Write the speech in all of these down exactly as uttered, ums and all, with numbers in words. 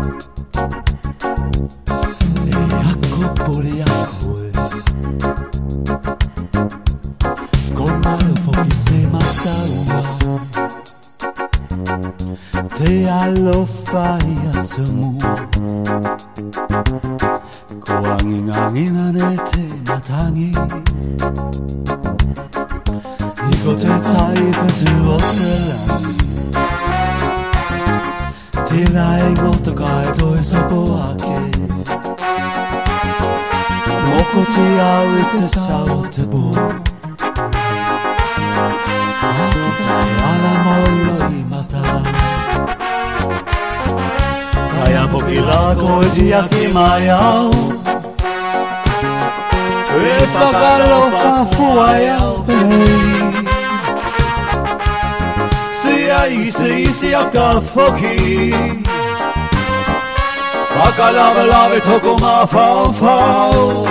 Te alo fai a semua Ko angin-anginane te matangi Iko te taipatu o te langi Te lai ngoto kai toi sapo ake Moko te au I te sao te bo Aki tai ala molo I mata Kaya poki la koe ti aki mai au E whakalofa fuai au pei Se ai se isi a ka foki Whakalawe lawe toko ma whau whau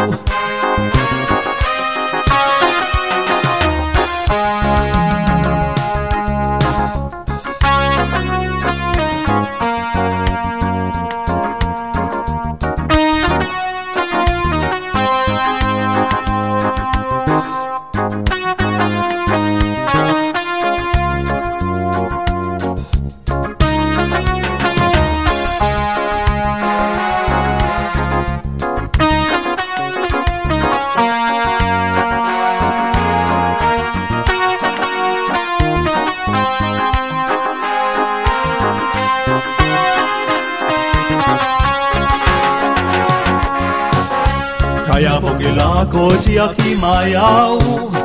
Kaya poki la koe ti aki mai au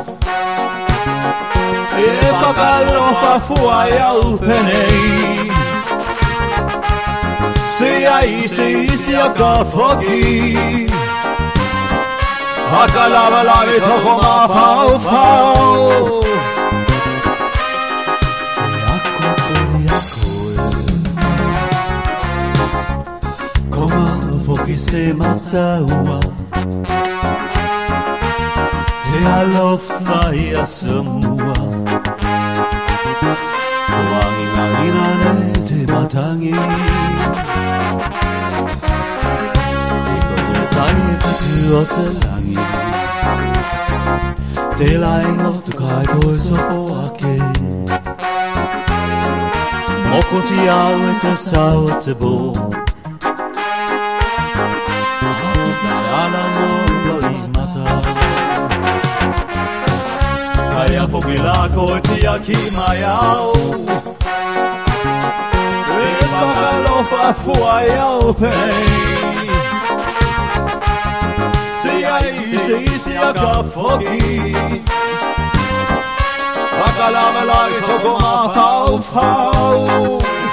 E whakalofa fuai au penei Se ai se isi a ka foki Whakalawe lawe toko ma whau whau E ako pori a koe Ko ma foki se masaua Te alofa I a semua Ko angin-anginane te matangi Iko te taipatu o te langi Te lai ngoto kai toi sopo ake Moko ti au e te sao te bo Ako tai ala molo I mata Kaya poki la koe ti aki mai au E whakalofa fuai au pei Se ai se isi a ka foki Whakalawe lawe toko ma whau whau